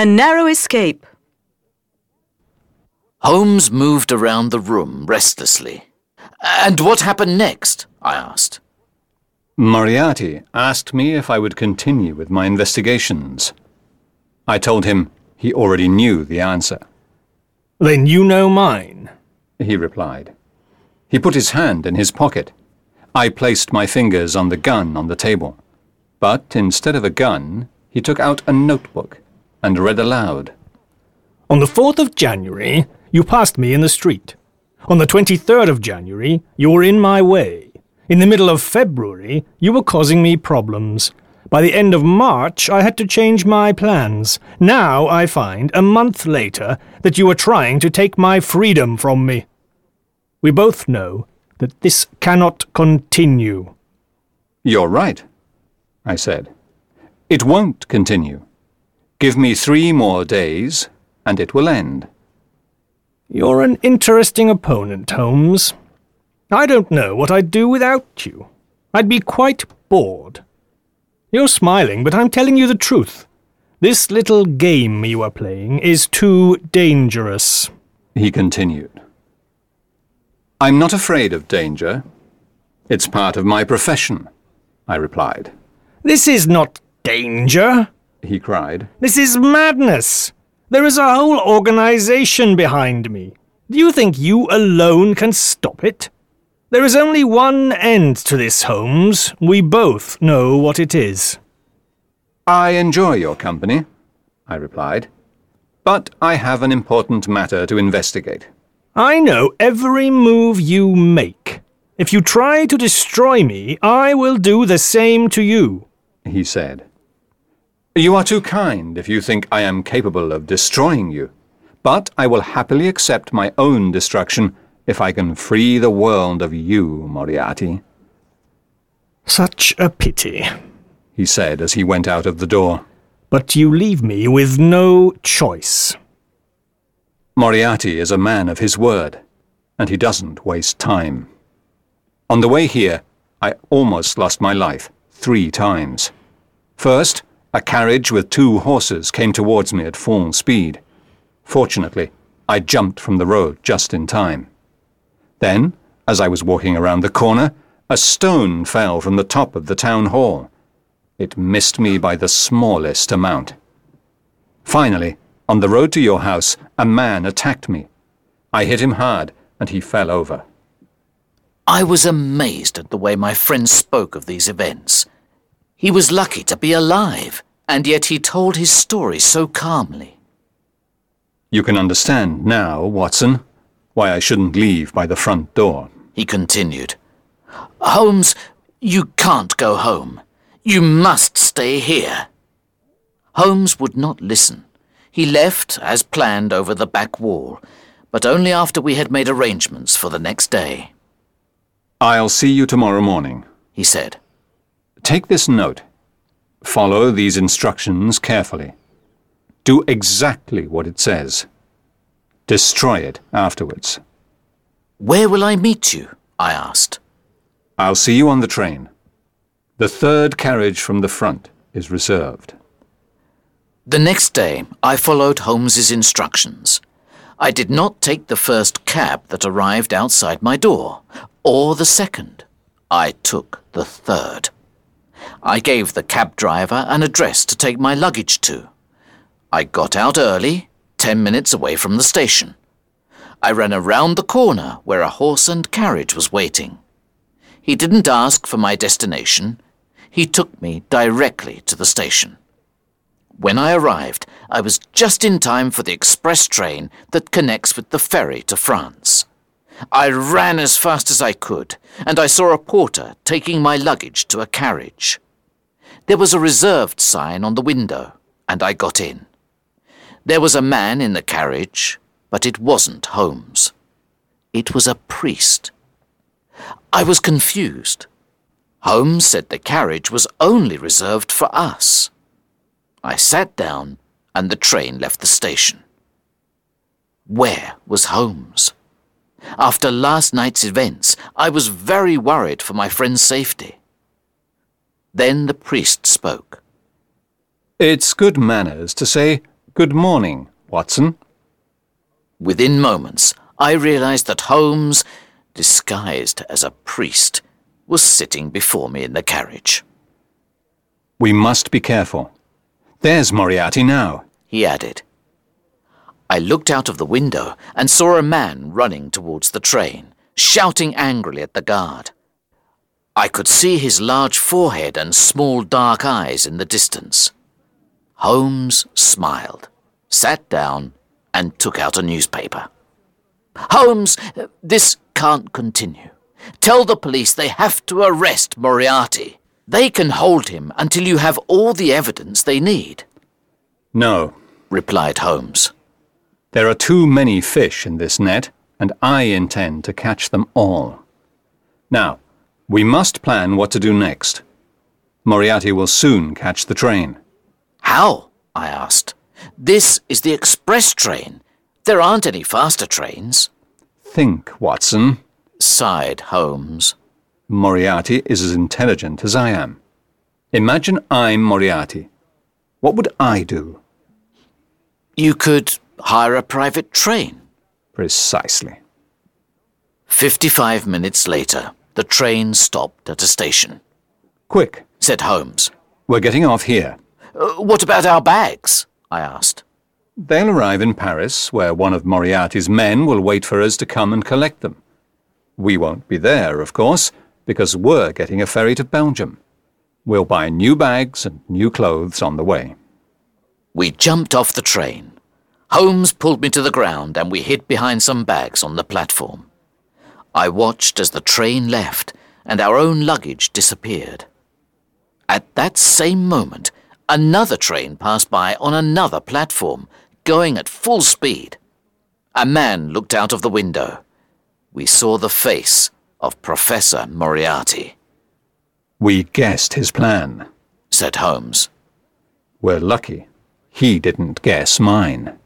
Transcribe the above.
A narrow escape. Holmes moved around the room restlessly. "And what happened next?" I asked. Moriarty asked me if I would continue with my investigations. I told him he already knew the answer. "Then you know mine," he replied. He put his hand in his pocket. I placed my fingers on the gun on the table. But instead of a gun, he took out a notebook and read aloud. "On the 4th of January, you passed me in the street. On the 23rd of January, you were in my way. In the middle of February, you were causing me problems. By the end of March, I had to change my plans. Now I find, a month later, that you are trying to take my freedom from me. We both know that this cannot continue." "You're right," I said. "It won't continue. Give me 3 more days, and it will end." "You're an interesting opponent, Holmes. I don't know what I'd do without you. I'd be quite bored. You're smiling, but I'm telling you the truth. This little game you are playing is too dangerous," he continued. "I'm not afraid of danger. It's part of my profession," I replied. "This is not danger," he cried. "This is madness. There is a whole organization behind me. Do you think you alone can stop it? There is only one end to this, Holmes. We both know what it is." "I enjoy your company," I replied. "But I have an important matter to investigate." "I know every move you make. If you try to destroy me, I will do the same to you," he said. "You are too kind if you think I am capable of destroying you, but I will happily accept my own destruction if I can free the world of you, Moriarty." "Such a pity," he said as he went out of the door. "But you leave me with no choice." Moriarty is a man of his word, and he doesn't waste time. On the way here, I almost lost my life 3 times. First, a carriage with 2 horses came towards me at full speed. Fortunately, I jumped from the road just in time. Then, as I was walking around the corner, a stone fell from the top of the town hall. It missed me by the smallest amount. Finally, on the road to your house, a man attacked me. I hit him hard, and he fell over. I was amazed at the way my friend spoke of these events. He was lucky to be alive, and yet he told his story so calmly. "You can understand now, Watson, why I shouldn't leave by the front door," he continued. "Holmes, you can't go home. You must stay here." Holmes would not listen. He left, as planned, over the back wall, but only after we had made arrangements for the next day. "I'll see you tomorrow morning," he said. "Take this note. Follow these instructions carefully. Do exactly what it says. Destroy it afterwards." "Where will I meet you?" I asked. "I'll see you on the train. The 3rd carriage from the front is reserved." The next day, I followed Holmes's instructions. I did not take the first cab that arrived outside my door, or the second. I took the 3rd. I gave the cab driver an address to take my luggage to. I got out early, 10 minutes away from the station. I ran around the corner where a horse and carriage was waiting. He didn't ask for my destination. He took me directly to the station. When I arrived, I was just in time for the express train that connects with the ferry to France. I ran as fast as I could, and I saw a porter taking my luggage to a carriage. There was a reserved sign on the window, and I got in. There was a man in the carriage, but it wasn't Holmes. It was a priest. I was confused. Holmes said the carriage was only reserved for us. I sat down, and the train left the station. Where was Holmes? After last night's events, I was very worried for my friend's safety. Then the priest spoke. "It's good manners to say, Good morning, Watson. Within moments, I realized that Holmes, disguised as a priest, was sitting before me in the carriage. We must be careful. There's Moriarty now, he added. I looked out of the window and saw a man running towards the train, shouting angrily at the guard. I could see his large forehead and small dark eyes in the distance. Holmes smiled, sat down, and took out a newspaper. Holmes, this can't continue. Tell the police they have to arrest Moriarty. They can hold him until you have all the evidence they need. No, replied Holmes. There are too many fish in this net, and I intend to catch them all. Now, we must plan what to do next. Moriarty will soon catch the train. How? I asked. This is the express train. There aren't any faster trains. Think, Watson, sighed Holmes. Moriarty is as intelligent as I am. Imagine I'm Moriarty. What would I do? You could hire a private train. Precisely. 55 minutes later, the train stopped at a station. Quick, said Holmes. We're getting off here. What about our bags? I asked. They'll arrive in Paris, where one of Moriarty's men will wait for us to come and collect them. We won't be there, of course, because we're getting a ferry to Belgium. We'll buy new bags and new clothes on the way. We jumped off the train. Holmes pulled me to the ground and we hid behind some bags on the platform. I watched as the train left and our own luggage disappeared. At that same moment, another train passed by on another platform, going at full speed. A man looked out of the window. We saw the face of Professor Moriarty. We guessed his plan, said Holmes. We're lucky. He didn't guess mine.